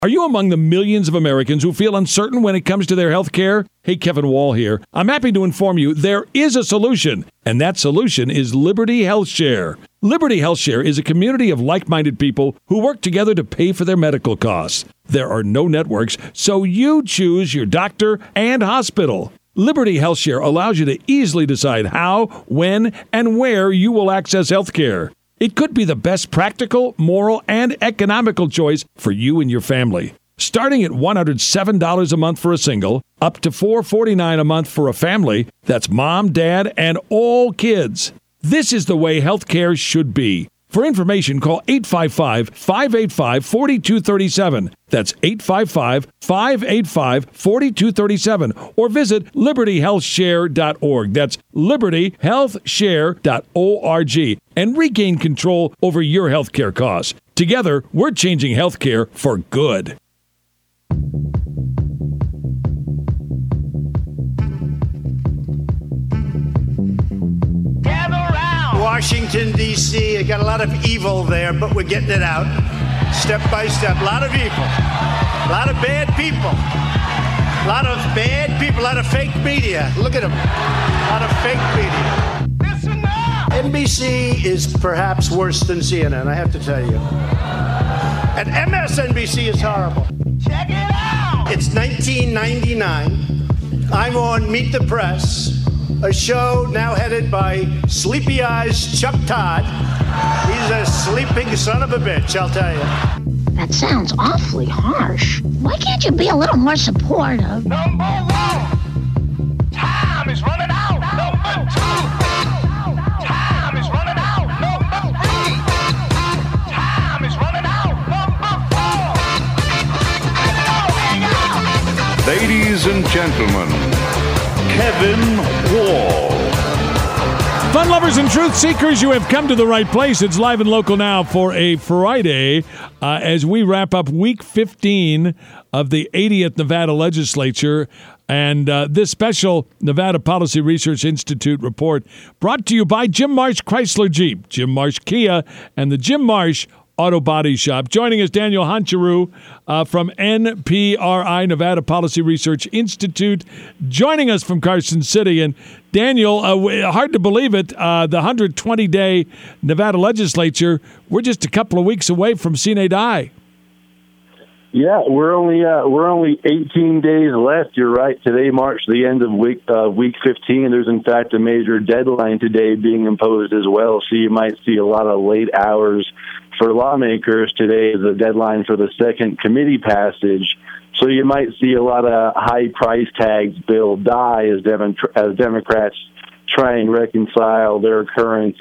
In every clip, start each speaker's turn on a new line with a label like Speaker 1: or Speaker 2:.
Speaker 1: Are you among the millions of Americans who feel uncertain when it comes to their health care? Hey, Kevin Wall here. I'm happy to inform you there is a solution, and that solution is Liberty Health Share. Liberty Health Share is a community of like-minded people who work together to pay for their medical costs. There are no networks, so you choose your doctor and hospital. Liberty Health Share allows you to easily decide how, when, and where you will access health care. It could be the best practical, moral, and economical choice for you and your family. Starting at $107 a month for a single, up to $449 a month for a family, that's mom, dad, and all kids. This is the way health care should be. For information, call 855-585-4237. That's 855-585-4237. Or visit libertyhealthshare.org. That's libertyhealthshare.org. And regain control over your health care costs. Together, we're changing health care for good.
Speaker 2: Washington, D.C. I got a lot of evil there, but we're getting it out step by step. A lot of evil. A lot of bad people. A lot of bad people. A lot of fake media. Look at them. A lot of fake media. Listen up! NBC is perhaps worse than CNN, I have to tell you. And MSNBC is horrible. Check it out! It's 1999. I'm on Meet the Press, a show now headed by Sleepy Eyes Chuck Todd. He's a sleeping son of a bitch, I'll tell you.
Speaker 3: That sounds awfully harsh. Why can't you be a little more supportive?
Speaker 4: Number one, time is running out. Number two, time is running out. Number three, time is running out. Number four.
Speaker 5: Ladies and gentlemen, Kevin Wall.
Speaker 1: Fun lovers and truth seekers, you have come to the right place. It's live and local now for a Friday as we wrap up week 15 of the 80th Nevada legislature. And this special Nevada Policy Research Institute report brought to you by Jim Marsh Chrysler Jeep, Jim Marsh Kia, and the Jim Marsh Auto Body Shop. Joining us, Daniel Honcharu from NPRI, Nevada Policy Research Institute, joining us from Carson City. And Daniel, hard to believe it, the 120-day Nevada legislature, we're just a couple of weeks away from Sine Die.
Speaker 6: Yeah, we're only 18 days left. You're right. Today marks the end of week 15. There's in fact a major deadline today being imposed as well. So you might see a lot of late hours for lawmakers. Today is the deadline for the second committee passage. So you might see a lot of high price tags bill die as Democrats try and reconcile their current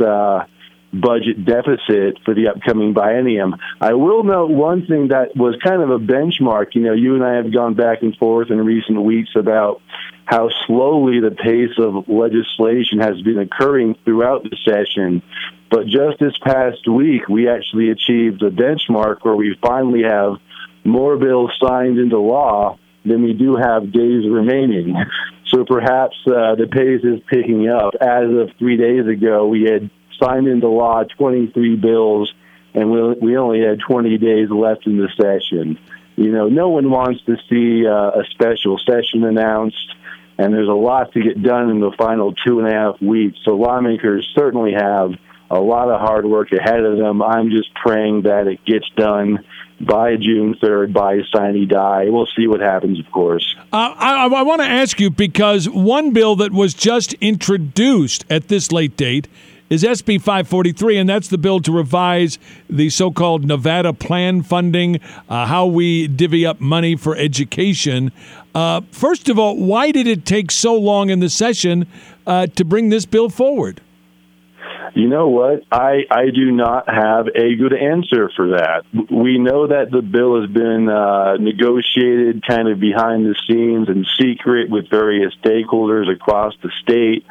Speaker 6: budget deficit for the upcoming biennium. I will note one thing that was kind of a benchmark. You know, you and I have gone back and forth in recent weeks about how slowly the pace of legislation has been occurring throughout the session. But just this past week, we actually achieved a benchmark where we finally have more bills signed into law than we do have days remaining. So perhaps the pace is picking up. As of 3 days ago, we had signed into law 23 bills, and we only had 20 days left in the session. You know, no one wants to see a special session announced, and there's a lot to get done in the final 2.5 weeks. So lawmakers certainly have a lot of hard work ahead of them. I'm just praying that it gets done by June 3rd, by Sine Die. We'll see what happens, of course.
Speaker 1: I want to ask you, because one bill that was just introduced at this late date is SB 543, and that's the bill to revise the so-called Nevada plan funding, how we divvy up money for education. First of all, why did it take so long in the session to bring this bill forward?
Speaker 6: You know what? I do not have a good answer for that. We know that the bill has been negotiated kind of behind the scenes in secret with various stakeholders across the state.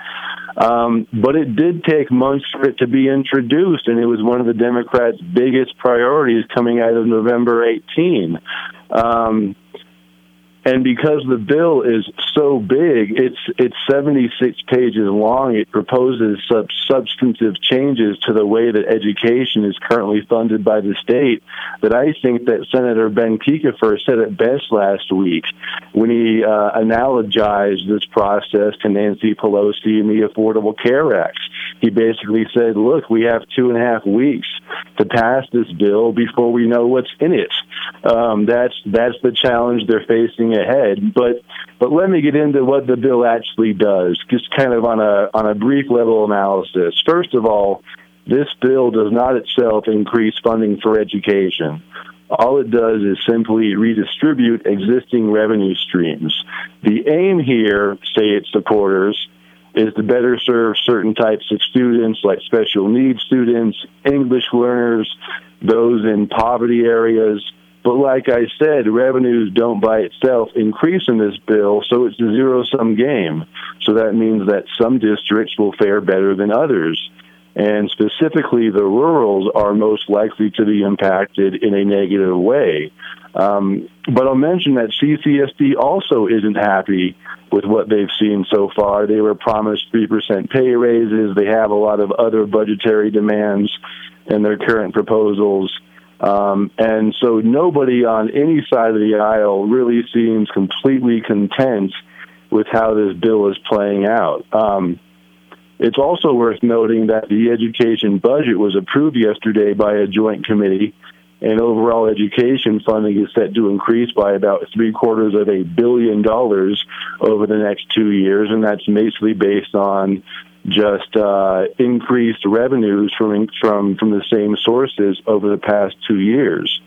Speaker 6: But it did take months for it to be introduced, and it was one of the Democrats' biggest priorities coming out of November 18. And because the bill is so big, it's 76 pages long. It proposes substantive changes to the way that education is currently funded by the state that I think that Senator Ben Kiefer said it best last week when he analogized this process to Nancy Pelosi and the Affordable Care Act. He basically said, look, we have 2.5 weeks to pass this bill before we know what's in it. That's the challenge they're facing ahead. But let me get into what the bill actually does, just kind of on a brief level analysis. First of all, this bill does not itself increase funding for education. All it does is simply redistribute existing revenue streams. The aim here, say its supporters, is to better serve certain types of students like special needs students, English learners, those in poverty areas. But like I said, revenues don't by itself increase in this bill, so it's a zero-sum game. So that means that some districts will fare better than others. And specifically, the rurals are most likely to be impacted in a negative way. But I'll mention that CCSD also isn't happy with what they've seen so far. They were promised 3% pay raises. They have a lot of other budgetary demands in their current proposals. And so nobody on any side of the aisle really seems completely content with how this bill is playing out. It's also worth noting that the education budget was approved yesterday by a joint committee, and overall education funding is set to increase by about $750 million over the next 2 years, and that's basically based on just increased revenues from the same sources over the past 2 years.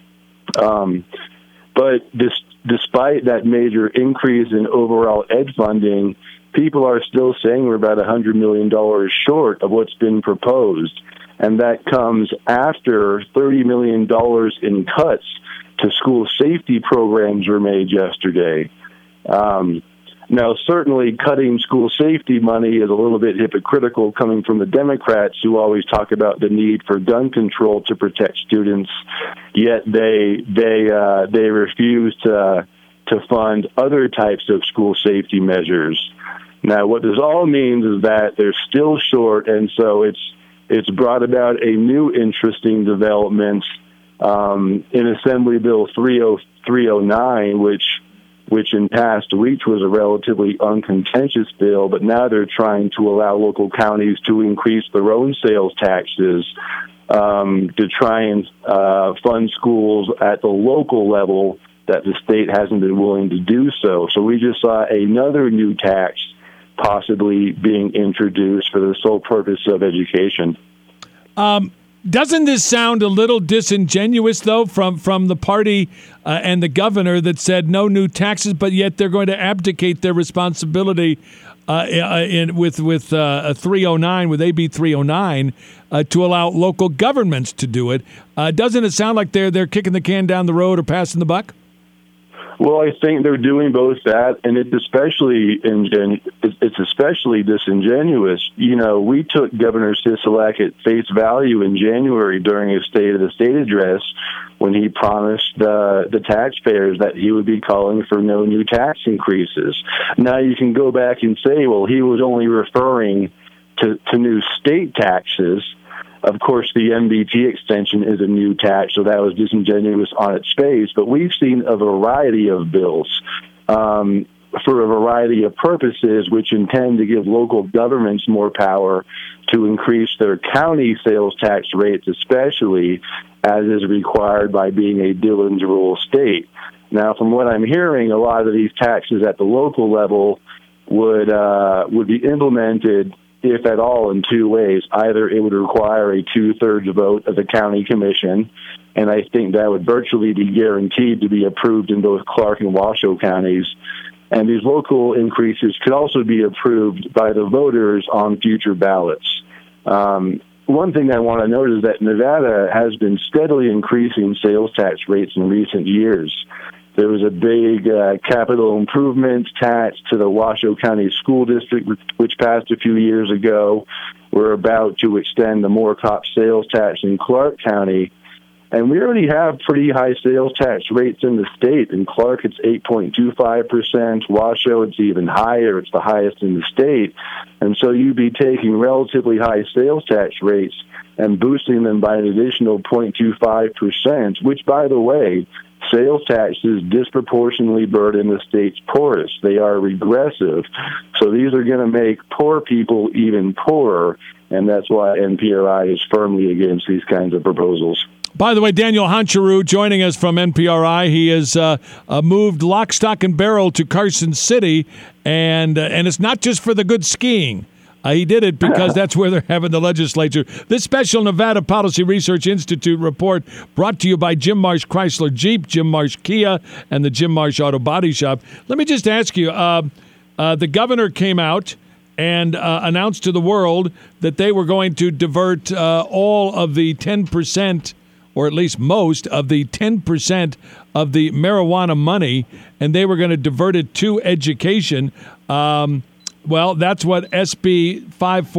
Speaker 6: But despite that major increase in overall ed funding, people are still saying we're about $100 million short of what's been proposed. And that comes after $30 million in cuts to school safety programs were made yesterday. Now, certainly cutting school safety money is a little bit hypocritical coming from the Democrats, who always talk about the need for gun control to protect students, yet they refuse to fund other types of school safety measures. Now, what this all means is that they're still short, and so it's brought about a new interesting development in Assembly Bill 309, which in past weeks was a relatively uncontentious bill, but now they're trying to allow local counties to increase their own sales taxes to try and fund schools at the local level that the state hasn't been willing to do so. So we just saw another new tax possibly being introduced for the sole purpose of education.
Speaker 1: Doesn't this sound a little disingenuous, though, from the party and the governor that said no new taxes, but yet they're going to abdicate their responsibility with a 309, with AB 309, to allow local governments to do it? Doesn't it sound like they're kicking the can down the road or passing the buck?
Speaker 6: Well, I think they're doing both that, and it's especially disingenuous. You know, we took Governor Sisolak at face value in January during his State of the State address when he promised the taxpayers that he would be calling for no new tax increases. Now you can go back and say, well, he was only referring to new state taxes. Of course, the MBT extension is a new tax, so that was disingenuous on its face. But we've seen a variety of bills for a variety of purposes which intend to give local governments more power to increase their county sales tax rates, especially as is required by being a Dillon's Rule state. Now, from what I'm hearing, a lot of these taxes at the local level would be implemented, if at all, in two ways. Either it would require a 2/3 vote of the county commission, and I think that would virtually be guaranteed to be approved in both Clark and Washoe counties. And these local increases could also be approved by the voters on future ballots. One thing I want to note is that Nevada has been steadily increasing sales tax rates in recent years. There was a big capital improvements tax to the Washoe County School District, which passed a few years ago. We're about to extend the Moorcock sales tax in Clark County. And we already have pretty high sales tax rates in the state. In Clark, it's 8.25%. Washoe, it's even higher. It's the highest in the state. And so you'd be taking relatively high sales tax rates and boosting them by an additional 0.25%, which, by the way, sales taxes disproportionately burden the state's poorest. They are regressive. So these are going to make poor people even poorer, and that's why NPRI is firmly against these kinds of proposals.
Speaker 1: By the way, Daniel Honcharu joining us from NPRI. He has moved lock, stock, and barrel to Carson City, and it's not just for the good skiing. He did it because that's where they're having the legislature. This special Nevada Policy Research Institute report brought to you by Jim Marsh Chrysler Jeep, Jim Marsh Kia, and the Jim Marsh Auto Body Shop. Let me just ask you, the governor came out and announced to the world that they were going to divert all of the 10%, or at least most of the 10% of the marijuana money, and they were going to divert it to education. Well, that's what SB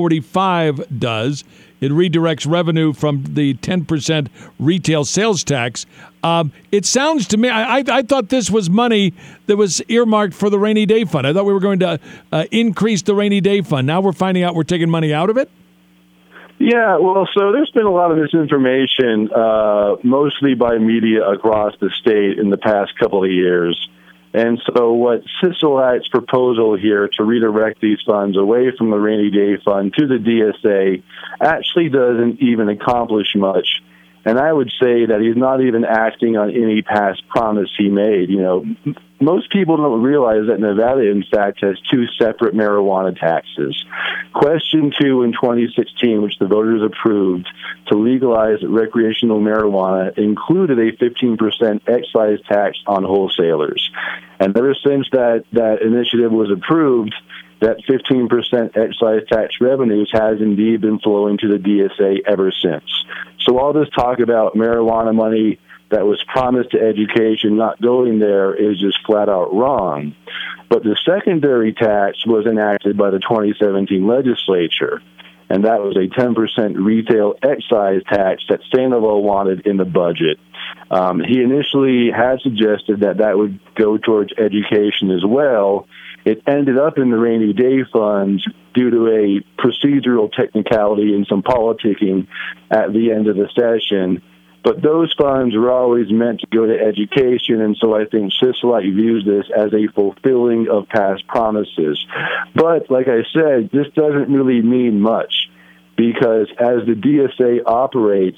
Speaker 1: 545 does. It redirects revenue from the 10% retail sales tax. It sounds to me, I thought this was money that was earmarked for the rainy day fund. I thought we were going to increase the rainy day fund. Now we're finding out we're taking money out of it?
Speaker 6: Yeah, well, so there's been a lot of misinformation, mostly by media across the state in the past couple of years. And so what Sisolak's proposal here to redirect these funds away from the rainy day fund to the DSA actually doesn't even accomplish much. And I would say that he's not even acting on any past promise he made. You know, most people don't realize that Nevada, in fact, has two separate marijuana taxes. Question 2 in 2016, which the voters approved to legalize recreational marijuana, included a 15% excise tax on wholesalers. And ever since that initiative was approved, that 15% excise tax revenues has indeed been flowing to the DSA ever since. So all this talk about marijuana money that was promised to education not going there is just flat out wrong. But the secondary tax was enacted by the 2017 legislature, and that was a 10% retail excise tax that Sandoval wanted in the budget. He initially had suggested that would go towards education as well. It ended up in the rainy day funds due to a procedural technicality and some politicking at the end of the session. But those funds were always meant to go to education, and so I think Sisolak views this as a fulfilling of past promises. But, like I said, this doesn't really mean much, because as the DSA operates,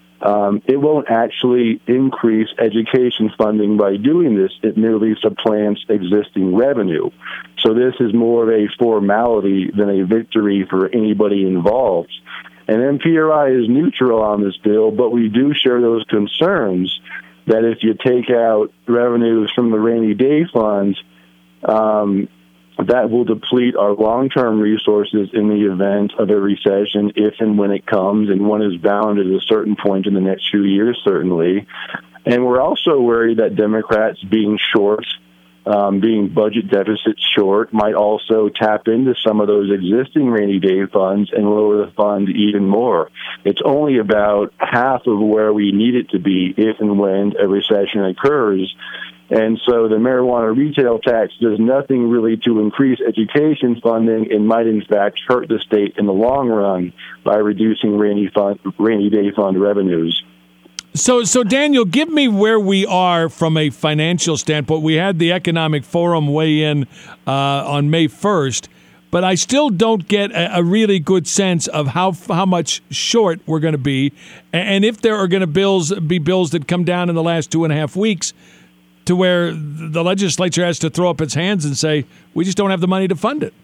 Speaker 6: it won't actually increase education funding by doing this. It merely supplants existing revenue. So this is more of a formality than a victory for anybody involved. And NPRI is neutral on this bill, but we do share those concerns that if you take out revenues from the rainy day funds, that will deplete our long-term resources in the event of a recession, if and when it comes, and one is bound at a certain point in the next few years, certainly. And we're also worried that Democrats being short, being budget deficit short, might also tap into some of those existing rainy day funds and lower the fund even more. It's only about half of where we need it to be if and when a recession occurs. And so the marijuana retail tax does nothing really to increase education funding and might, in fact, hurt the state in the long run by reducing rainy day fund revenues.
Speaker 1: So Daniel, give me where we are from a financial standpoint. We had the Economic Forum weigh in on May 1st, but I still don't get a really good sense of how much short we're going to be, and if there are going to be bills that come down in the last 2.5 weeks to where the legislature has to throw up its hands and say, we just don't have the money to fund it.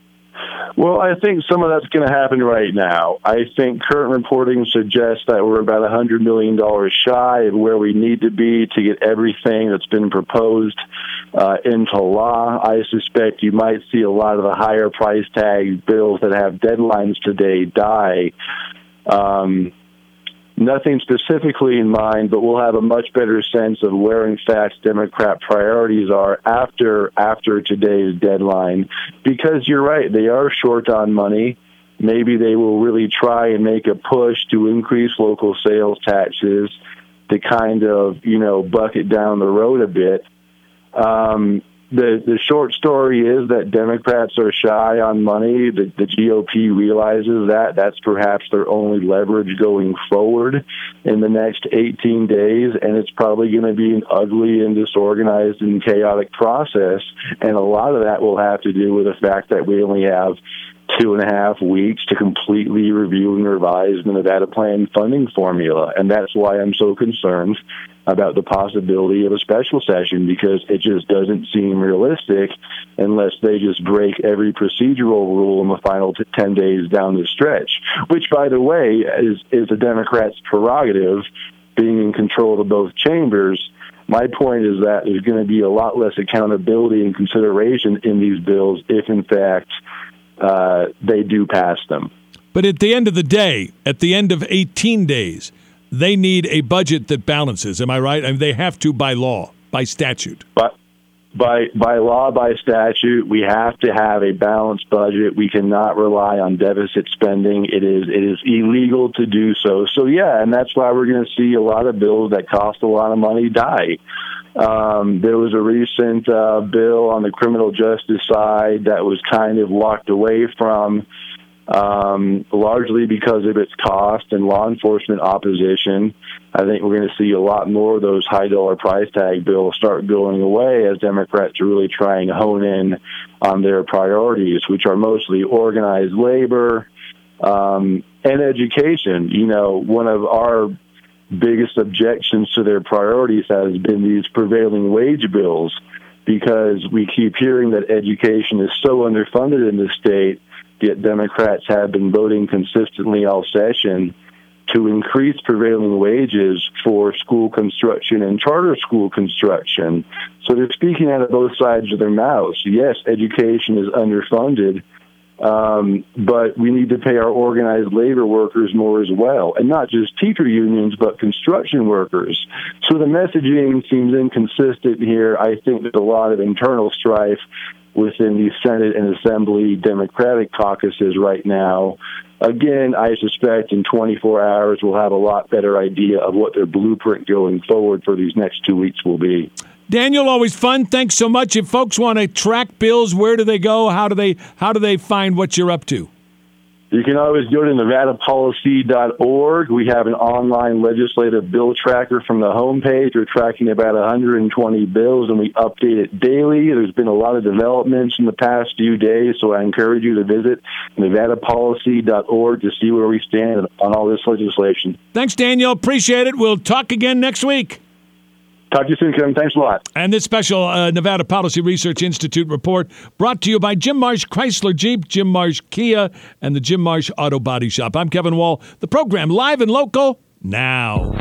Speaker 6: Well, I think some of that's going to happen right now. I think current reporting suggests that we're about $100 million shy of where we need to be to get everything that's been proposed into law. I suspect you might see a lot of the higher price tag bills that have deadlines today die. Nothing specifically in mind, but we'll have a much better sense of where, in fact, Democrat priorities are after today's deadline. Because you're right, they are short on money. Maybe they will really try and make a push to increase local sales taxes. to kind of, bucket down the road a bit. The short story is that Democrats are shy on money. The GOP realizes that. That's perhaps their only leverage going forward in the next 18 days, and it's probably going to be an ugly and disorganized and chaotic process, and a lot of that will have to do with the fact that we only have 2.5 weeks to completely review and revise the Nevada Plan funding formula, and that's why I'm so concerned about the possibility of a special session, because it just doesn't seem realistic unless they just break every procedural rule in the final 10 days down the stretch, which, by the way, is the Democrats' prerogative, being in control of both chambers. My point is that there's going to be a lot less accountability and consideration in these bills if, in fact, they do pass them.
Speaker 1: But at the end of the day, at the end of 18 days, they need a budget that balances. Am I right? I mean, they have to by law, by statute.
Speaker 6: But by law, by statute, we have to have a balanced budget. We cannot rely on deficit spending. It is illegal to do so. So, yeah, and that's why we're going to see a lot of bills that cost a lot of money die. There was a recent bill on the criminal justice side that was kind of walked away from, largely because of its cost and law enforcement opposition. I think we're going to see a lot more of those high-dollar price tag bills start going away as Democrats are really trying to hone in on their priorities, which are mostly organized labor and education. One of our biggest objections to their priorities has been these prevailing wage bills, because we keep hearing that education is so underfunded in the state, yet Democrats have been voting consistently all session to increase prevailing wages for school construction and charter school construction. So they're speaking out of both sides of their mouths. Yes, education is underfunded, but we need to pay our organized labor workers more as well, and not just teacher unions, but construction workers. So the messaging seems inconsistent here. I think there's a lot of internal strife within the Senate and Assembly Democratic caucuses right now. Again, I suspect in 24 hours we'll have a lot better idea of what their blueprint going forward for these next 2 weeks will be.
Speaker 1: Daniel, always fun. Thanks so much. If folks want to track bills, where do they go? How do they find what you're up to?
Speaker 6: You can always go to NevadaPolicy.org. We have an online legislative bill tracker from the homepage. We're tracking about 120 bills, and we update it daily. There's been a lot of developments in the past few days, so I encourage you to visit NevadaPolicy.org to see where we stand on all this legislation.
Speaker 1: Thanks, Daniel. Appreciate it. We'll talk again next week.
Speaker 6: Talk to you soon, Kevin. Thanks a lot.
Speaker 1: And this special Nevada Policy Research Institute report brought to you by Jim Marsh Chrysler Jeep, Jim Marsh Kia, and the Jim Marsh Auto Body Shop. I'm Kevin Wall. The program live and local now.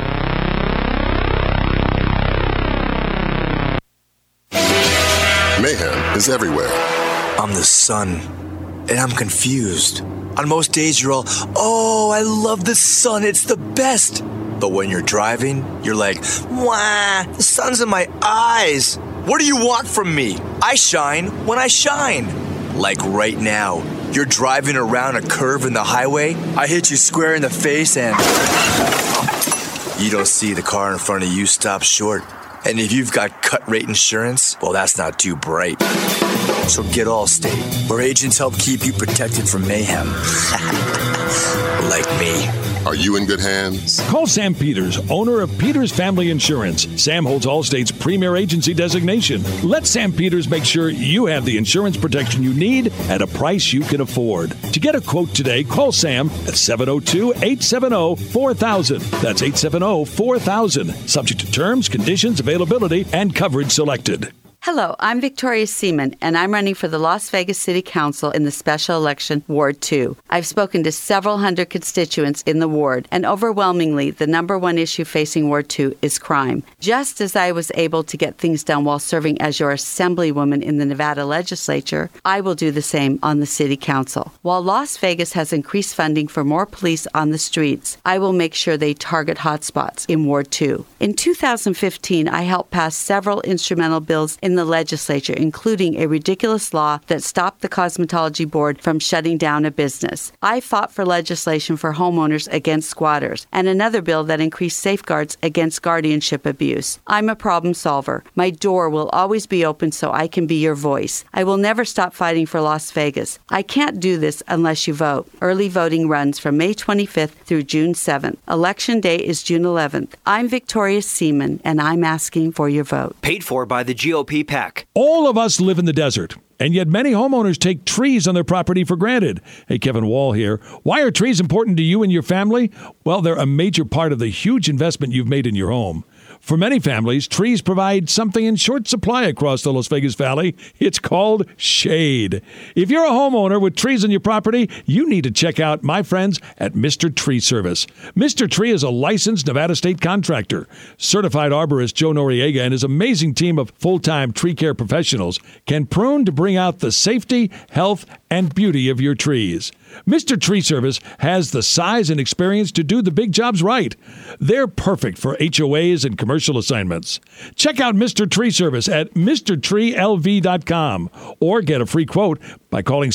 Speaker 7: Mayhem is everywhere.
Speaker 8: I'm the sun, and I'm confused. On most days, you're all, oh, I love the sun. It's the best. But when you're driving, you're like, wah, the sun's in my eyes. What do you want from me? I shine when I shine. Like right now, you're driving around a curve in the highway. I hit you square in the face and you don't see the car in front of you stop short. And if you've got cut rate insurance, well, that's not too bright. So get Allstate, where agents help keep you protected from mayhem. Like me.
Speaker 7: Are you in good hands?
Speaker 1: Call Sam Peters, owner of Peters Family Insurance. Sam holds Allstate's premier agency designation. Let Sam Peters make sure you have the insurance protection you need at a price you can afford. To get a quote today, call Sam at 702-870-4000. That's 870-4000. Subject to terms, conditions, availability, and coverage selected.
Speaker 9: Hello, I'm Victoria Seaman, and I'm running for the Las Vegas City Council in the special election, Ward 2. I've spoken to several hundred constituents in the ward, and overwhelmingly, the number one issue facing Ward 2 is crime. Just as I was able to get things done while serving as your assemblywoman in the Nevada legislature, I will do the same on the City Council. While Las Vegas has increased funding for more police on the streets, I will make sure they target hotspots in Ward 2. In 2015, I helped pass several instrumental bills in in the legislature, including a ridiculous law that stopped the Cosmetology Board from shutting down a business. I fought for legislation for homeowners against squatters and another bill that increased safeguards against guardianship abuse. I'm a problem solver. My door will always be open so I can be your voice. I will never stop fighting for Las Vegas. I can't do this unless you vote. Early voting runs from May 25th through June 7th. Election day is June 11th. I'm Victoria Seaman, and I'm asking for your vote.
Speaker 10: Paid for by the GOP PAC.
Speaker 1: All of us live in the desert, and yet many homeowners take trees on their property for granted. Hey, Kevin Wall here. Why are trees important to you and your family? Well, they're a major part of the huge investment you've made in your home. For many families, trees provide something in short supply across the Las Vegas Valley. It's called shade. If you're a homeowner with trees on your property, you need to check out my friends at Mr. Tree Service. Mr. Tree is a licensed Nevada state contractor. Certified arborist Joe Noriega and his amazing team of full-time tree care professionals can prune to bring out the safety, health, and beauty of your trees. Mr. Tree Service has the size and experience to do the big jobs right. They're perfect for HOAs and commercial assignments. Check out Mr. Tree Service at MrTreeLV.com or get a free quote by calling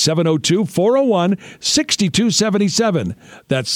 Speaker 1: 702-401-6277. That's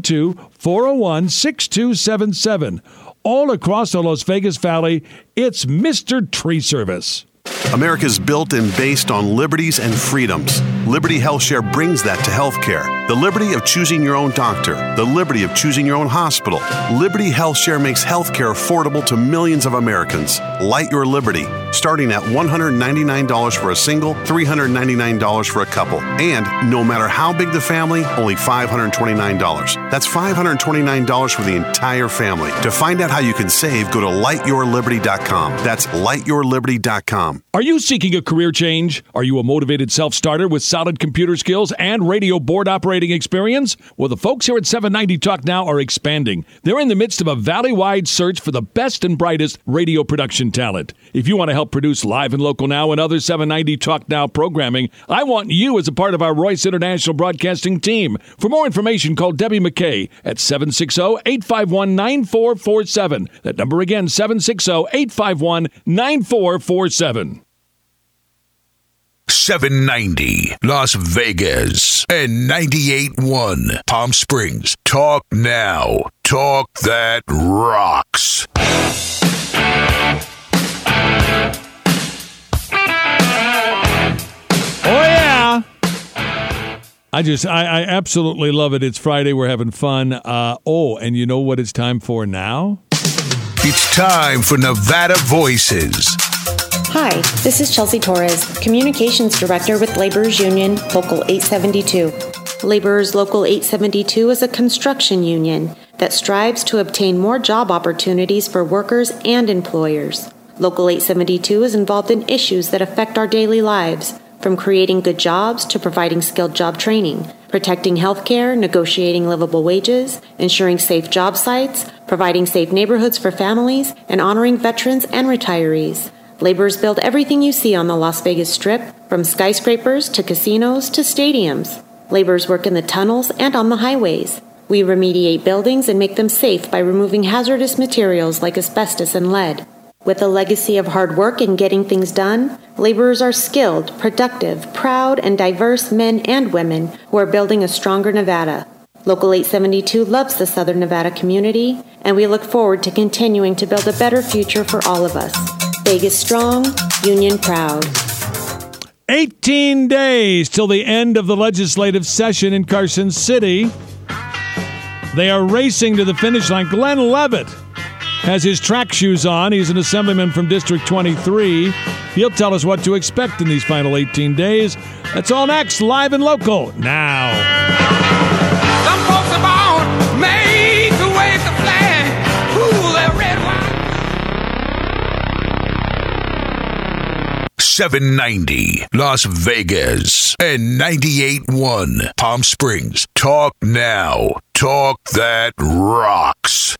Speaker 1: 702-401-6277. All across the Las Vegas Valley, it's Mr. Tree Service.
Speaker 11: America's built and based on liberties and freedoms. Liberty HealthShare brings that to healthcare. The liberty of choosing your own doctor. The liberty of choosing your own hospital. Liberty HealthShare makes healthcare affordable to millions of Americans. Light your liberty, starting at $199 for a single, $399 for a couple. And no matter how big the family, only $529. That's $529 for the entire family. To find out how you can save, go to lightyourliberty.com. That's lightyourliberty.com.
Speaker 1: Are you seeking a career change? Are you a motivated self-starter with solid computer skills and radio board operating experience? Well, the folks here at 790 Talk Now are expanding. They're in the midst of a valley-wide search for the best and brightest radio production talent. If you want to help produce Live and Local Now and other 790 Talk Now programming, I want you as a part of our Royce International Broadcasting team. For more information, call Debbie McKay at 760-851-9447. That number again, 760-851-9447.
Speaker 12: 790 Las Vegas and 98.1 Palm Springs. Talk now. Talk that rocks.
Speaker 1: Oh, yeah. I absolutely love it. It's Friday. We're having fun. And you know what it's time for now?
Speaker 12: It's time for Nevada Voices.
Speaker 13: Hi, this is Chelsea Torres, Communications Director with Laborers Union, Local 872. Laborers Local 872 is a construction union that strives to obtain more job opportunities for workers and employers. Local 872 is involved in issues that affect our daily lives, from creating good jobs to providing skilled job training, protecting health care, negotiating livable wages, ensuring safe job sites, providing safe neighborhoods for families, and honoring veterans and retirees. Laborers build everything you see on the Las Vegas Strip, from skyscrapers to casinos to stadiums. Laborers work in the tunnels and on the highways. We remediate buildings and make them safe by removing hazardous materials like asbestos and lead. With a legacy of hard work and getting things done, laborers are skilled, productive, proud, and diverse men and women who are building a stronger Nevada. Local 872 loves the Southern Nevada community, and we look forward to continuing to build a better future for all of us. Vegas strong, union proud.
Speaker 1: 18 days till the end of the legislative session in Carson City. They are racing to the finish line. Glenn Levitt has his track shoes on. He's an assemblyman from District 23. He'll tell us what to expect in these final 18 days. That's all next, Live and Local, now.
Speaker 4: Some folks are born made to wave the flag. Ooh, that red wine.
Speaker 12: 790 Las Vegas and 98.1 Palm Springs. Talk now. Talk that rocks.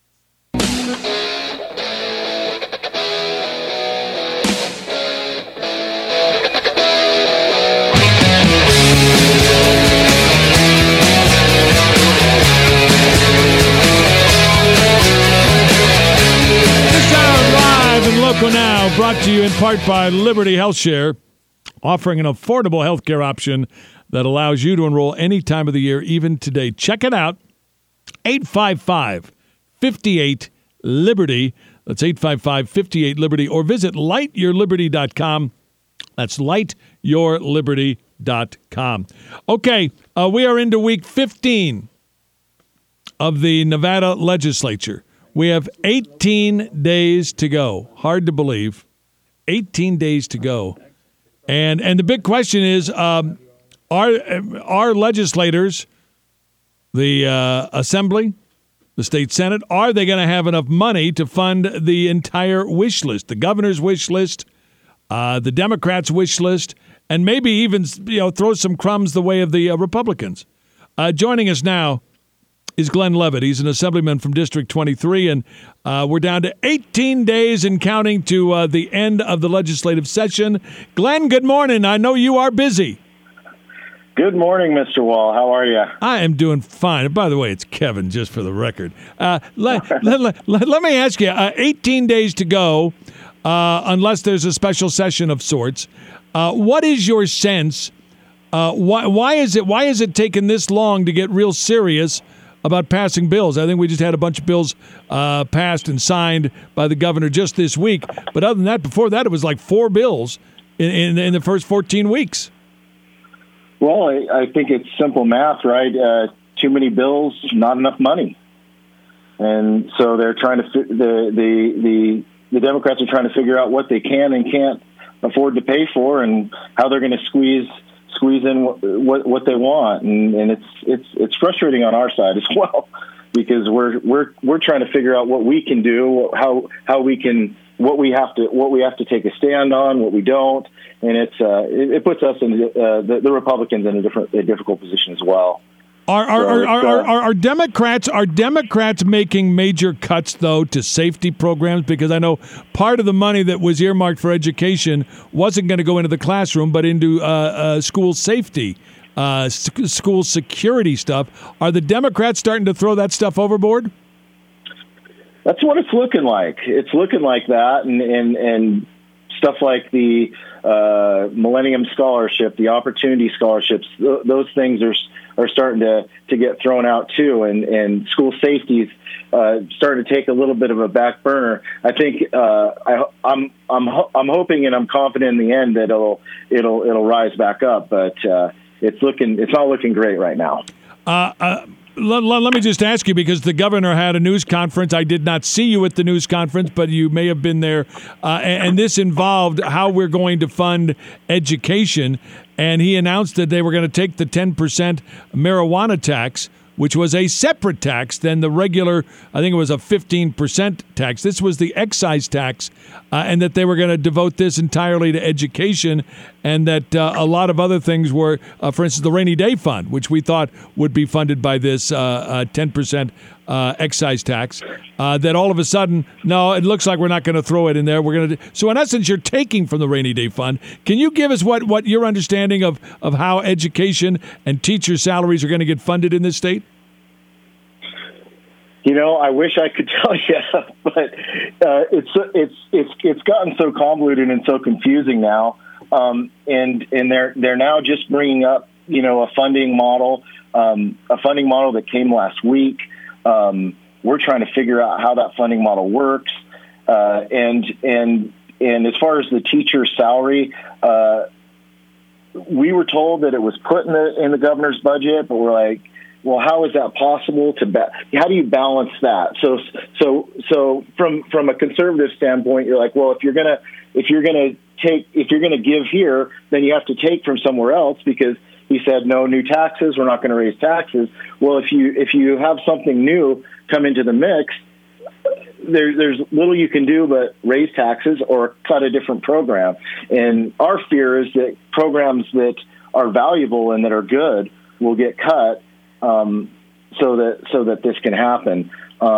Speaker 1: Local now, brought to you in part by Liberty HealthShare, offering an affordable healthcare option that allows you to enroll any time of the year, even today. Check it out. 855-58-LIBERTY. That's 855-58-LIBERTY. Or visit lightyourliberty.com. That's lightyourliberty.com. Okay, we are into week 15 of the Nevada legislature. We have 18 days to go. Hard to believe. 18 days to go. And the big question is, are legislators, the Assembly, the State Senate, are they going to have enough money to fund the entire wish list, the governor's wish list, the Democrats' wish list, and maybe even throw some crumbs the way of the Republicans? Joining us now is Glenn Levitt. He's an assemblyman from District 23, and we're down to 18 days and counting to the end of the legislative session. Glenn, good morning. I know you are busy.
Speaker 14: Good morning, Mr. Wall. How are you?
Speaker 1: I am doing fine. By the way, it's Kevin, just for the record. Let me ask you, 18 days to go, unless there's a special session of sorts. What is your sense? Why is it taking this long to get real serious about passing bills? I think we just had a bunch of bills passed and signed by the governor just this week. But other than that, before that, it was like 4 bills in the first 14 weeks.
Speaker 14: Well, I think it's simple math, right? Too many bills, not enough money. And so they're trying to the Democrats are trying to figure out what they can and can't afford to pay for and how they're going to squeeze in what they want, and it's frustrating on our side as well, because we're trying to figure out what we can do, how we can, what we have to take a stand on, what we don't, and it puts us in the Republicans in a difficult position as well.
Speaker 1: Are Democrats making major cuts, though, to safety programs? Because I know part of the money that was earmarked for education wasn't going to go into the classroom, but into school safety, school security stuff. Are the Democrats starting to throw that stuff overboard?
Speaker 14: That's what it's looking like. It's looking like that, and stuff like the Millennium Scholarship, the Opportunity Scholarships, those things are starting to get thrown out too, and school safety's starting to take a little bit of a back burner. I think I'm hoping and I'm confident in the end that it'll rise back up, but it's not looking great right now.
Speaker 1: Let me just ask you, because the governor had a news conference. I did not see you at the news conference, but you may have been there. And this involved how we're going to fund education. And he announced that they were going to take the 10% marijuana tax, which was a separate tax than the regular, I think it was a 15% tax. This was the excise tax, and that they were going to devote this entirely to education, and that a lot of other things were, for instance, the rainy day fund, which we thought would be funded by this 10% excise tax, that all of a sudden, no, it looks like we're not going to throw it in there. We're going to. So in essence, you're taking from the rainy day fund. Can you give us what your understanding of how education and teacher salaries are going to get funded in this state?
Speaker 14: I wish I could tell you, but it's gotten so convoluted and so confusing now, and they're now just bringing up a funding model that came last week. We're trying to figure out how that funding model works, and as far as the teacher salary, we were told that it was put in the governor's budget, but we're like, well, how is that possible? How do you balance that? So from a conservative standpoint, you're like, well, if you're gonna give here, then you have to take from somewhere else, because he said no new taxes. We're not going to raise taxes. Well, if you have something new come into the mix, there's little you can do but raise taxes or cut a different program. And our fear is that programs that are valuable and that are good will get cut. So that this can happen.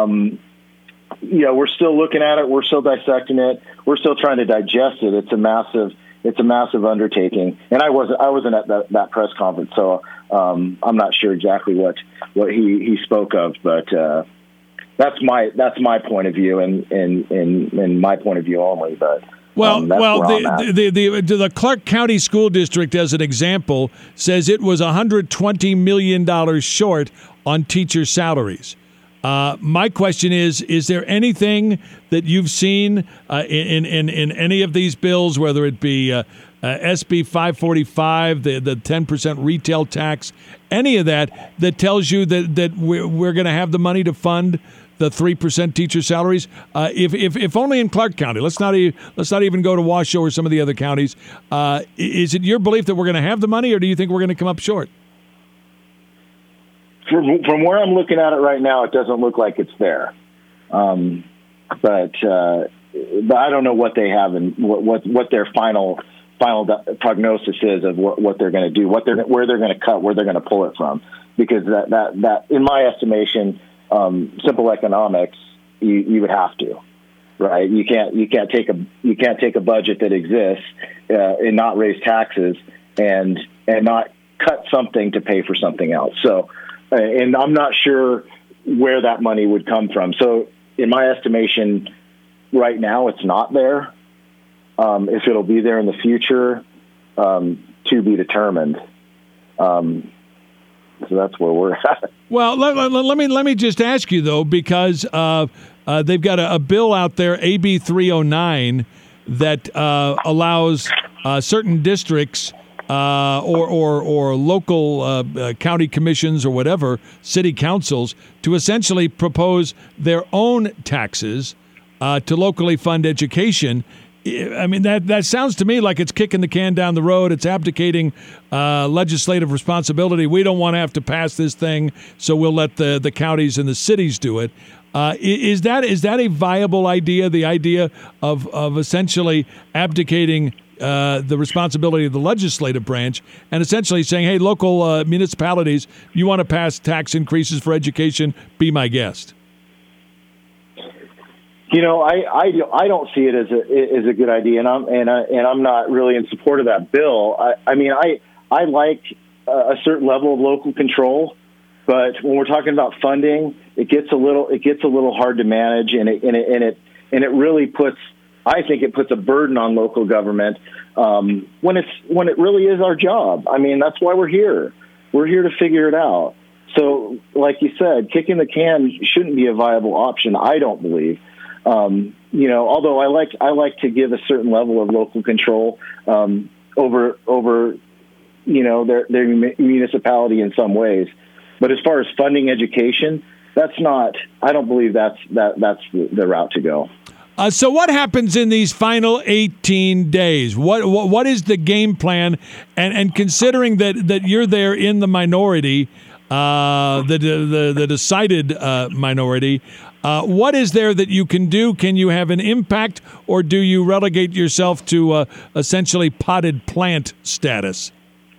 Speaker 14: We're still looking at it. We're still dissecting it. We're still trying to digest it. It's a massive undertaking. And I wasn't at that press conference, so I'm not sure exactly what he spoke of. But that's my point of view, and my point of view only. But
Speaker 1: Well, the Clark County School District, as an example, says it was $120 million short on teacher salaries. My question is there anything that you've seen in any of these bills, whether it be SB 545, the 10% retail tax, any of that tells you that we're going to have the money to fund the 3% teacher salaries? If only in Clark County. Let's not even go to Washoe or some of the other counties. Is it your belief that we're going to have the money, or do you think we're going to come up short?
Speaker 14: From where I'm looking at it right now, it doesn't look like it's there. But I don't know what they have and what their final prognosis is of what they're going to do, where they're going to cut, where they're going to pull it from. Because that in my estimation, simple economics, you would have to, right? You can't take a budget that exists and not raise taxes and not cut something to pay for something else. So. And I'm not sure where that money would come from. So in my estimation, right now, it's not there. If it'll be there in the future, to be determined. So that's where we're at. Well,
Speaker 1: let me just ask you, though, because they've got a bill out there, AB 309, that allows certain districts or local county commissions or whatever, city councils, to essentially propose their own taxes to locally fund education. I mean, that sounds to me like it's kicking the can down the road. It's abdicating legislative responsibility. We don't want to have to pass this thing, so we'll let the counties and the cities do it. Is that a viable idea, the idea of essentially abdicating the responsibility of the legislative branch and essentially saying, hey, local municipalities, you want to pass tax increases for education, be my guest?
Speaker 14: You know, I don't see it as a good idea, and I'm not really in support of that bill. I mean, I like a certain level of local control, but when we're talking about funding, it gets a little hard to manage, and it really puts. I think it puts a burden on local government when it really is our job. I mean, that's why we're here. We're here to figure it out. So, like you said, kicking the can shouldn't be a viable option, I don't believe. You know, although I like to give a certain level of local control over you know their municipality in some ways. But as far as funding education, that's not. I don't believe that's the route to go.
Speaker 1: So what happens in these final 18 days? What is the game plan? And considering that you're there in the minority, the decided minority, what is there that you can do? Can you have an impact, or do you relegate yourself to essentially potted plant status?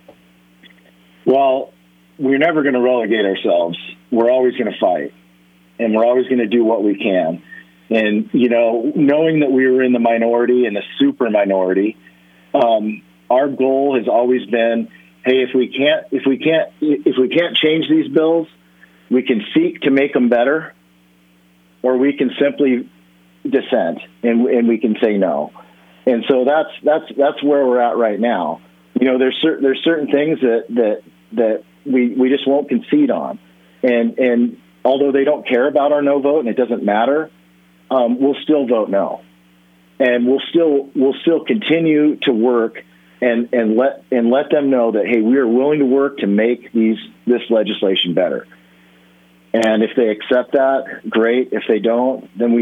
Speaker 14: Well, we're never going to relegate ourselves. We're always going to fight, and we're always going to do what we can. And, you know, knowing that we were in the minority and the super minority, our goal has always been, hey, if we can't change these bills, we can seek to make them better, or we can simply dissent and we can say no. And so that's where we're at right now. You know, there's certain things that we just won't concede on. And although they don't care about our no vote and it doesn't matter, we'll still vote no, and we'll still continue to work and let them know that, hey, we are willing to work to make this legislation better. And if they accept that, great. If they don't, then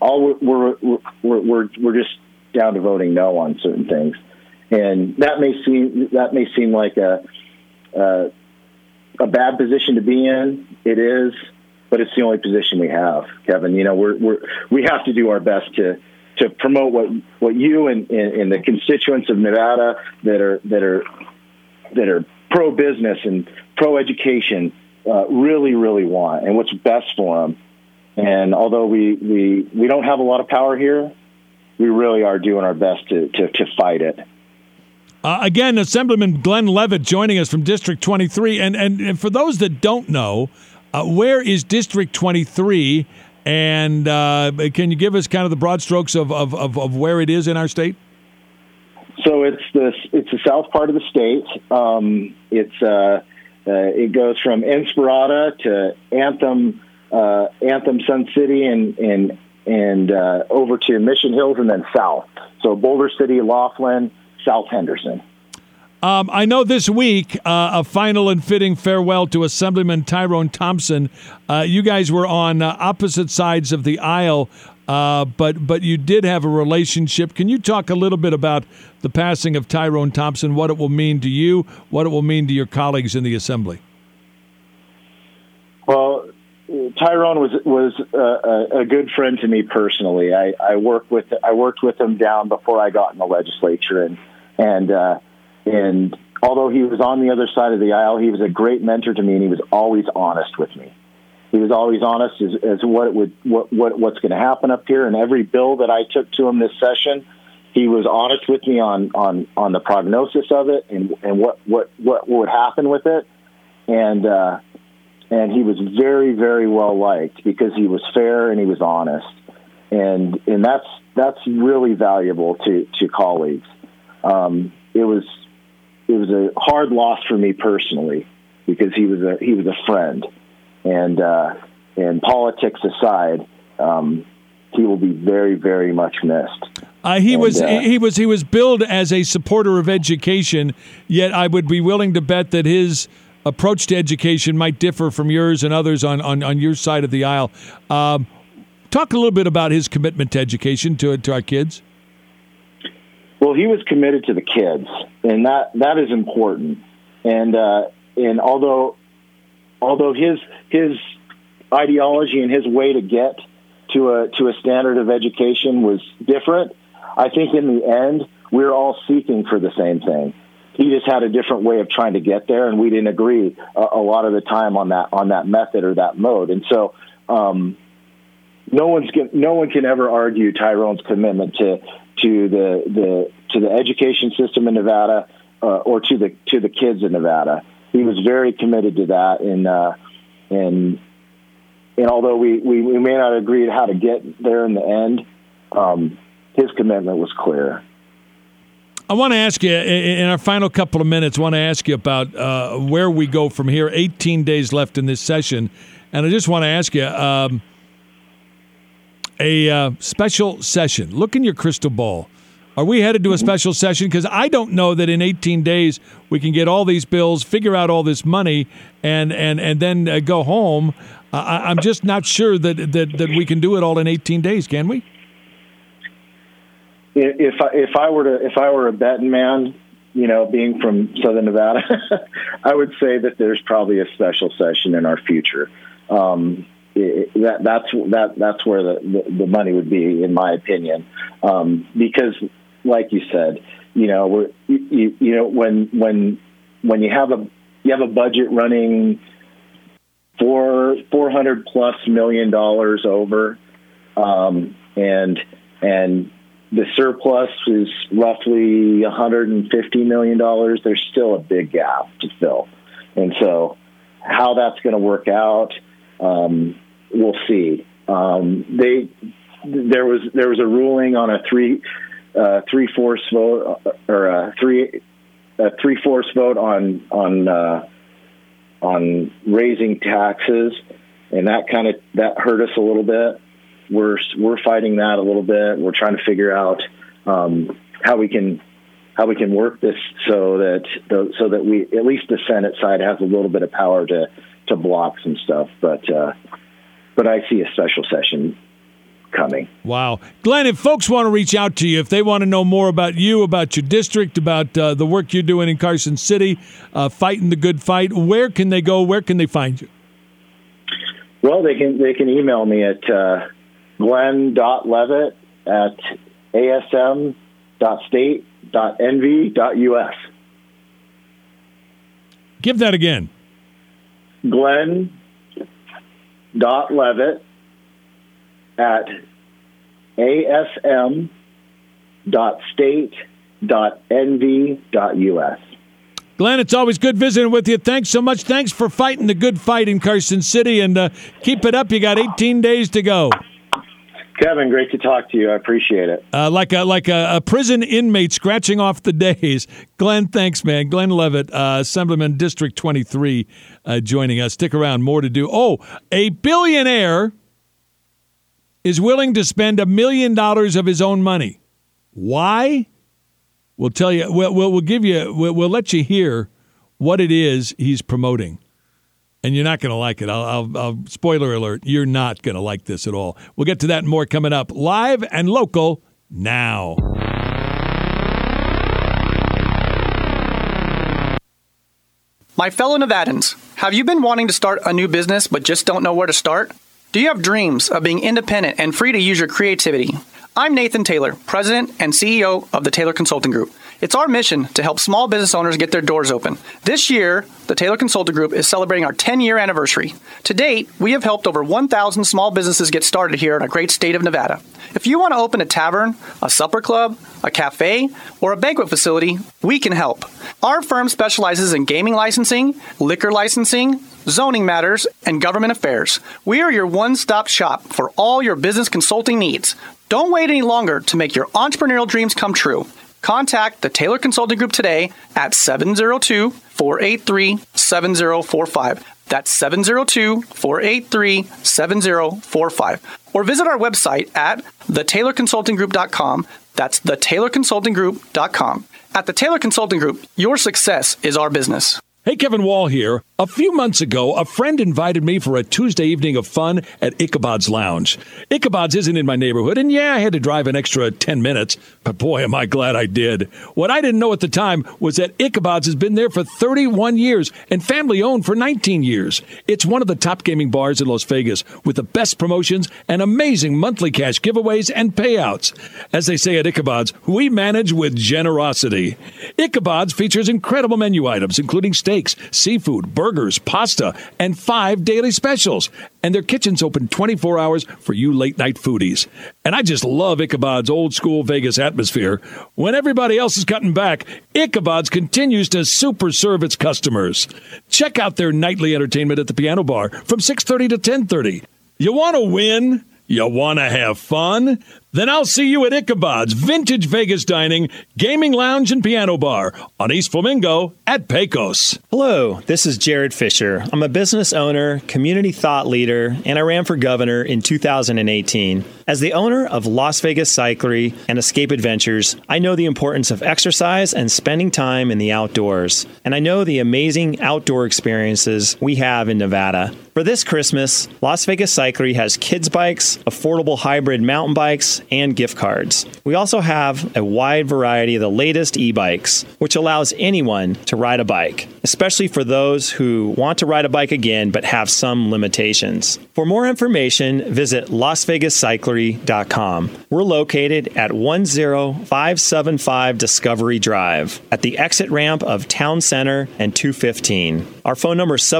Speaker 14: we're just down to voting no on certain things. And that may seem like a bad position to be in. It is. But it's the only position we have, Kevin. You know, we have to do our best to promote what you and the constituents of Nevada that are pro business and pro education really want, and what's best for them. And although we don't have a lot of power here, we really are doing our best to fight it.
Speaker 1: Again, Assemblyman Glenn Levitt joining us from District 23, and for those that don't know. Where is District 23, and can you give us kind of the broad strokes of where it is in our state?
Speaker 14: So it's the south part of the state. It goes from Inspirata to Anthem, Sun City, and over to Mission Hills, and then south. So Boulder City, Laughlin, South Henderson.
Speaker 1: I know this week a final and fitting farewell to Assemblyman Tyrone Thompson. You guys were on opposite sides of the aisle, but you did have a relationship. Can you talk a little bit about the passing of Tyrone Thompson, what it will mean to you, what it will mean to your colleagues in the Assembly?
Speaker 14: Well, Tyrone was a good friend to me personally. I worked with him down before I got in the legislature, and although he was on the other side of the aisle, he was a great mentor to me, and he was always honest with me. He was always honest as what's going to happen up here. And every bill that I took to him this session, he was honest with me on the prognosis of it and what would happen with it. And he was very, very well liked because he was fair and he was honest. And that's really valuable to colleagues. It was a hard loss for me personally because he was a friend, and politics aside, he will be very, very much missed. He
Speaker 1: was billed as a supporter of education, yet I would be willing to bet that his approach to education might differ from yours and others on your side of the aisle. Talk a little bit about his commitment to education to our kids.
Speaker 14: Well, he was committed to the kids, and that is important. And although his ideology and his way to get to a standard of education was different, I think in the end we're all seeking for the same thing. He just had a different way of trying to get there, and we didn't agree a lot of the time on that method or that mode. And so, no one can ever argue Tyrone's commitment to the education system in Nevada or to the kids in Nevada. He was very committed to that, and although we may not agree how to get there in the end, his commitment was clear.
Speaker 1: I want to ask you, in our final couple of minutes, about where we go from here. 18 days left in this session, and I just want to ask you, a special session. Look in your crystal ball. Are we headed to a special session? Because I don't know that in 18 days we can get all these bills, figure out all this money, and then go home. I'm just not sure that we can do it all in 18 days. Can we?
Speaker 14: If I were a betting man, being from Southern Nevada, I would say that there's probably a special session in our future. That's where the money would be, in my opinion, because, like you said, when you have a budget running $400+ million over, and the surplus is roughly $150 million. There's still a big gap to fill, and so how that's going to work out, we'll see. There was a ruling on a three-fourths vote or a three-fourths vote on raising taxes, and that hurt us a little bit. We're fighting that a little bit. We're trying to figure out how we can work this so that we, at least the Senate side, has a little bit of power to block some stuff. But I see a special session coming.
Speaker 1: Wow. Glenn, if folks want to reach out to you, if they want to know more about you, about your district, about the work you're doing in Carson City, fighting the good fight, where can they go? Where can they find you?
Speaker 14: Well, they can email me at glenn.levitt@asm.state.nv.us.
Speaker 1: Give that again.
Speaker 14: Glenn.levitt@asm.state.nv.us.
Speaker 1: Glenn, it's always good visiting with you. Thanks so much. Thanks for fighting the good fight in Carson City, and keep it up. You got 18 days to go.
Speaker 14: Kevin, great to talk to you. I appreciate it.
Speaker 1: Like a prison inmate scratching off the days. Glenn, thanks, man. Glenn Levitt, Assemblyman, District 23, joining us. Stick around, more to do. Oh, a billionaire is willing to spend $1 million of his own money. Why? We'll tell you. We'll give you. We'll let you hear what it is he's promoting. And you're not going to like it. I'll spoiler alert, you're not going to like this at all. We'll get to that and more coming up. Live and local now.
Speaker 15: My fellow Nevadans, have you been wanting to start a new business but just don't know where to start? Do you have dreams of being independent and free to use your creativity? I'm Nathan Taylor, President and CEO of the Taylor Consulting Group. It's our mission to help small business owners get their doors open. This year, the Taylor Consulting Group is celebrating our 10-year anniversary. To date, we have helped over 1,000 small businesses get started here in our great state of Nevada. If you want to open a tavern, a supper club, a cafe, or a banquet facility, we can help. Our firm specializes in gaming licensing, liquor licensing, zoning matters, and government affairs. We are your one-stop shop for all your business consulting needs. Don't wait any longer to make your entrepreneurial dreams come true. Contact the Taylor Consulting Group today at 702-483-7045. That's 702-483-7045. Or visit our website at thetaylorconsultinggroup.com. That's thetaylorconsultinggroup.com. At the Taylor Consulting Group, your success is our business.
Speaker 1: Hey, Kevin Wall here. A few months ago, a friend invited me for a Tuesday evening of fun at Ichabod's Lounge. Ichabod's isn't in my neighborhood, and yeah, I had to drive an extra 10 minutes, but boy, am I glad I did. What I didn't know at the time was that Ichabod's has been there for 31 years and family-owned for 19 years. It's one of the top gaming bars in Las Vegas with the best promotions and amazing monthly cash giveaways and payouts. As they say at Ichabod's, we manage with generosity. Ichabod's features incredible menu items, including steaks, seafood, burgers, pasta, and 5 daily specials. And their kitchen's open 24 hours for you late-night foodies. And I just love Ichabod's old-school Vegas atmosphere. When everybody else is cutting back, Ichabod's continues to super serve its customers. Check out their nightly entertainment at the Piano Bar from 6:30 to 10:30. You want to win? You want to have fun? Then I'll see you at Ichabod's Vintage Vegas Dining, Gaming Lounge, and Piano Bar on East Flamingo at Pecos.
Speaker 16: Hello, this is Jared Fisher. I'm a business owner, community thought leader, and I ran for governor in 2018. As the owner of Las Vegas Cyclery and Escape Adventures, I know the importance of exercise and spending time in the outdoors. And I know the amazing outdoor experiences we have in Nevada. For this Christmas, Las Vegas Cyclery has kids bikes, affordable hybrid mountain bikes, and gift cards. We also have a wide variety of the latest e-bikes, which allows anyone to ride a bike, especially for those who want to ride a bike again but have some limitations. For more information, visit LasVegasCyclery.com. We're located at 10575 Discovery Drive at the exit ramp of Town Center and 215. Our phone number is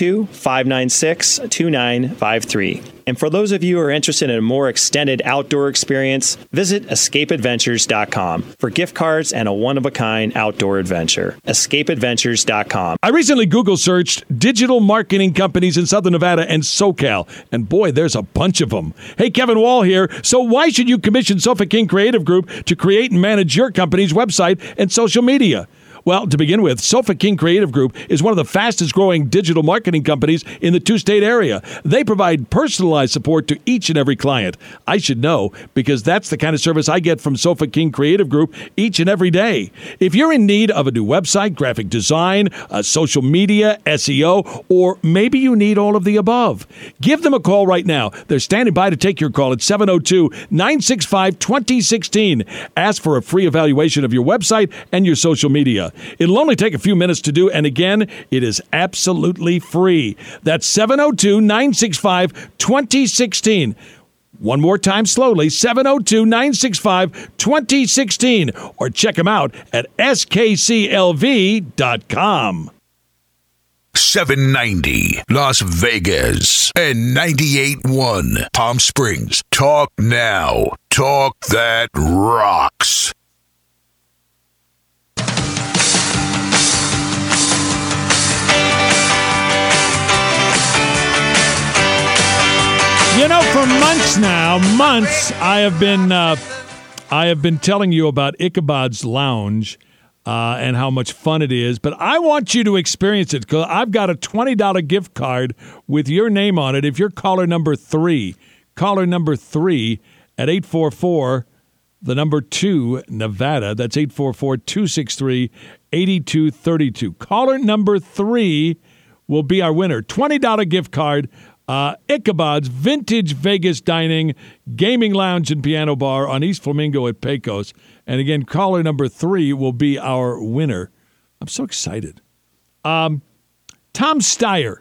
Speaker 16: 702-596-2953. And for those of you who are interested in a more extended outdoor experience, visit escapeadventures.com for gift cards and a one-of-a-kind outdoor adventure. escapeadventures.com.
Speaker 1: I recently Google searched digital marketing companies in Southern Nevada and SoCal, and boy, there's a bunch of them. Hey, Kevin Wall here. So why should you commission Sofa King Creative Group to create and manage your company's website and social media? Well, to begin with, Sofa King Creative Group is one of the fastest-growing digital marketing companies in the two-state area. They provide personalized support to each and every client. I should know, because that's the kind of service I get from Sofa King Creative Group each and every day. If you're in need of a new website, graphic design, social media, SEO, or maybe you need all of the above, give them a call right now. They're standing by to take your call at 702-965-2016. Ask for a free evaluation of your website and your social media. It'll only take a few minutes to do, and again, it is absolutely free. That's 702-965-2016. One more time slowly, 702-965-2016, or check them out at skclv.com.
Speaker 12: 790 Las Vegas and 98.1 Palm Springs. Talk now. Talk that rocks.
Speaker 1: You know, for months now, I have been telling you about Ichabod's Lounge and how much fun it is, but I want you to experience it because I've got a $20 gift card with your name on it if you're caller number 3. Caller number 3 at 844, the number 2, Nevada. That's 844-263-8232. Caller number 3 will be our winner. $20 gift card. Ichabod's Vintage Vegas Dining, Gaming Lounge and Piano Bar on East Flamingo at Pecos. And again, caller number 3 will be our winner. I'm so excited. Tom Steyer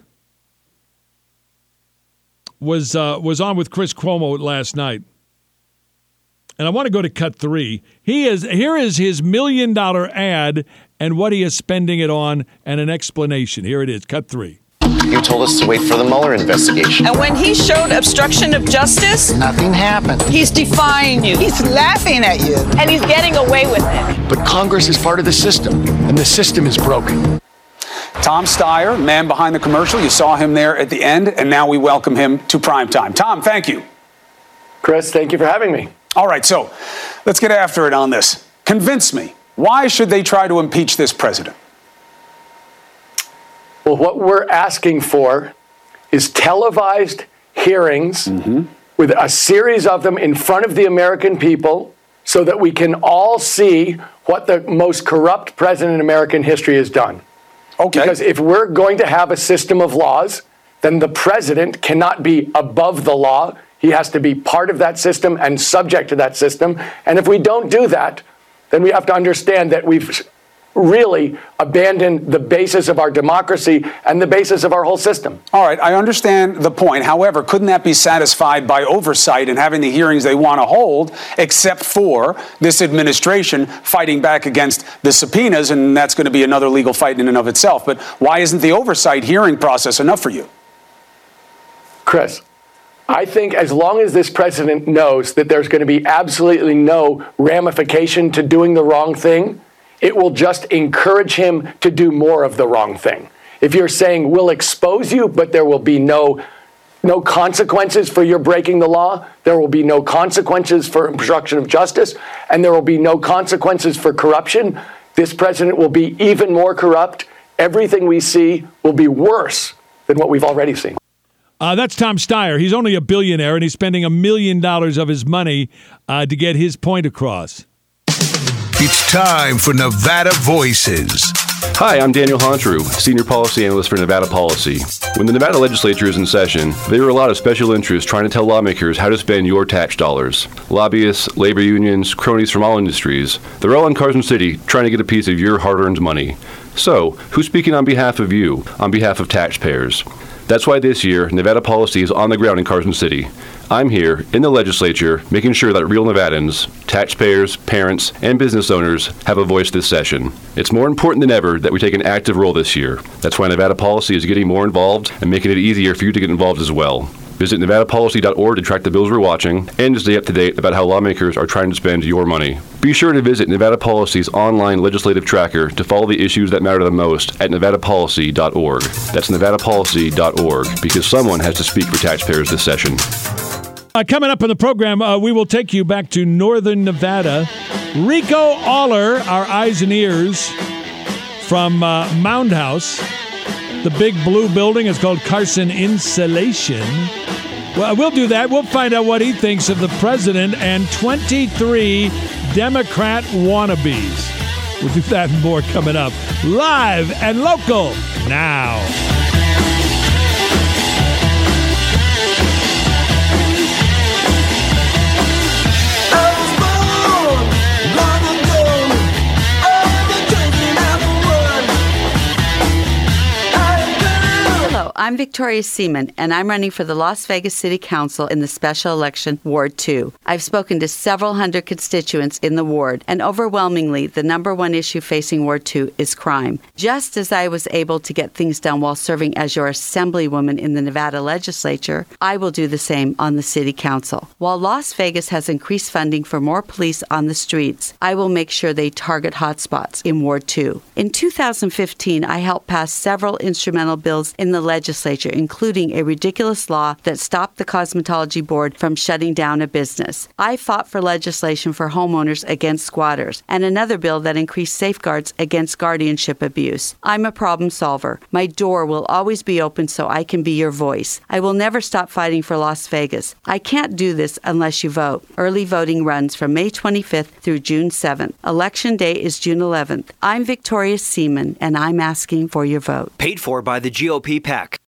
Speaker 1: was on with Chris Cuomo last night. And I want to go to cut 3. Here is his $1 million ad and what he is spending it on and an explanation. Here it is, cut 3.
Speaker 17: You told us to wait for the Mueller investigation.
Speaker 18: And when he showed obstruction of justice,
Speaker 17: nothing happened.
Speaker 18: He's defying you. He's laughing at you. And he's getting away with it.
Speaker 17: But Congress is part of the system, and the system is broken.
Speaker 19: Tom Steyer, man behind the commercial. You saw him there at the end, and now we welcome him to primetime. Tom, thank you.
Speaker 20: Chris, thank you for having me.
Speaker 19: All right, so let's get after it on this. Convince me. Why should they try to impeach this president?
Speaker 20: Well, what we're asking for is televised hearings with a series of them in front of the American people so that we can all see what the most corrupt president in American history has done.
Speaker 19: Okay.
Speaker 20: Because if we're going to have a system of laws, then the president cannot be above the law. He has to be part of that system and subject to that system. And if we don't do that, then we have to understand that we've really abandoned the basis of our democracy and the basis of our whole system.
Speaker 19: All right, I understand the point. However, couldn't that be satisfied by oversight and having the hearings they want to hold, except for this administration fighting back against the subpoenas, and that's going to be another legal fight in and of itself. But why isn't the oversight hearing process enough for you?
Speaker 20: Chris, I think as long as this president knows that there's going to be absolutely no ramification to doing the wrong thing, it will just encourage him to do more of the wrong thing. If you're saying we'll expose you, but there will be no consequences for your breaking the law, there will be no consequences for obstruction of justice, and there will be no consequences for corruption, this president will be even more corrupt. Everything we see will be worse than what we've already seen.
Speaker 1: That's Tom Steyer. He's only a billionaire, and he's spending $1 million of his money to get his point across.
Speaker 12: It's time for Nevada Voices.
Speaker 21: Hi, I'm Daniel Hontrue, Senior Policy Analyst for Nevada Policy. When the Nevada legislature is in session, there are a lot of special interests trying to tell lawmakers how to spend your tax dollars. Lobbyists, labor unions, cronies from all industries, they're all in Carson City trying to get a piece of your hard-earned money. So, who's speaking on behalf of you, on behalf of taxpayers? That's why this year, Nevada Policy is on the ground in Carson City. I'm here in the legislature making sure that real Nevadans, taxpayers, parents, and business owners have a voice this session. It's more important than ever that we take an active role this year. That's why Nevada Policy is getting more involved and making it easier for you to get involved as well. Visit NevadaPolicy.org to track the bills we're watching and to stay up to date about how lawmakers are trying to spend your money. Be sure to visit Nevada Policy's online legislative tracker to follow the issues that matter the most at NevadaPolicy.org. That's NevadaPolicy.org, because someone has to speak for taxpayers this session.
Speaker 1: Coming up in the program, we will take you back to Northern Nevada. Rico Aller, our eyes and ears from Mound House. The big blue building is called Carson Insulation. Well, we'll do that. We'll find out what he thinks of the president and 23 Democrat wannabes. We'll do that and more coming up. Live and local now.
Speaker 9: I'm Victoria Seaman, and I'm running for the Las Vegas City Council in the special election, Ward 2. I've spoken to several hundred constituents in the ward, and overwhelmingly, the number one issue facing Ward 2 is crime. Just as I was able to get things done while serving as your assemblywoman in the Nevada legislature, I will do the same on the City Council. While Las Vegas has increased funding for more police on the streets, I will make sure they target hotspots in Ward 2. In 2015, I helped pass several instrumental bills in the legislature legislature, including a ridiculous law that stopped the Cosmetology Board from shutting down a business. I fought for legislation for homeowners against squatters and another bill that increased safeguards against guardianship abuse. I'm a problem solver. My door will always be open so I can be your voice. I will never stop fighting for Las Vegas. I can't do this unless you vote. Early voting runs from May 25th through June 7th. Election day is June 11th. I'm Victoria Seaman, and I'm asking for your vote.
Speaker 10: Paid for by the GOP PAC.